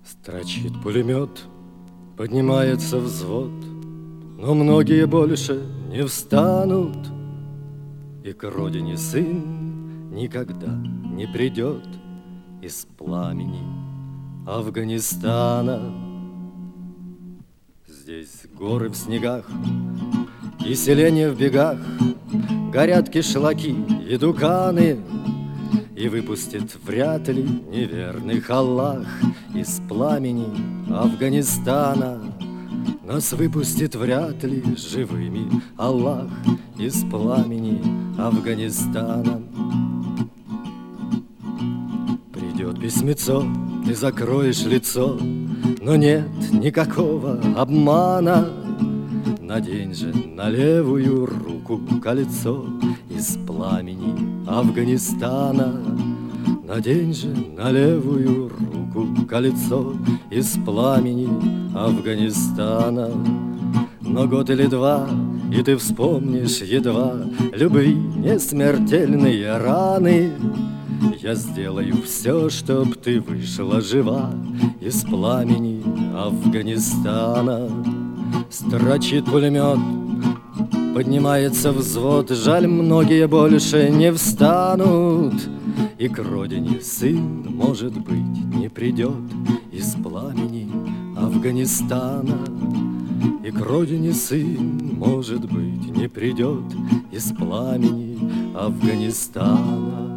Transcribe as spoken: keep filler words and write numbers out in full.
Строчит пулемет, поднимается взвод, но многие больше не встанут, и к родине сын никогда не придет из пламени Афганистана. Здесь горы в снегах и селения в бегах, горят кишлаки и дуканы, и выпустит вряд ли неверных Аллах из пламени Афганистана. Нас выпустит вряд ли живыми Аллах из пламени Афганистана. Придет письмецо, ты закроешь лицо, но нет никакого обмана. Надень же на левую руку кольцо из пламени Афганистана. Надень же на левую руку кольцо из пламени Афганистана. Но год или два, и ты вспомнишь едва любви несмертельные раны. Я сделаю все, чтоб ты вышла жива из пламени Афганистана. Строчит пулемет, поднимается взвод, жаль, многие больше не встанут, и к родине сын, может быть, не придет из пламени Афганистана. И к родине сын, может быть, не придет из пламени Афганистана.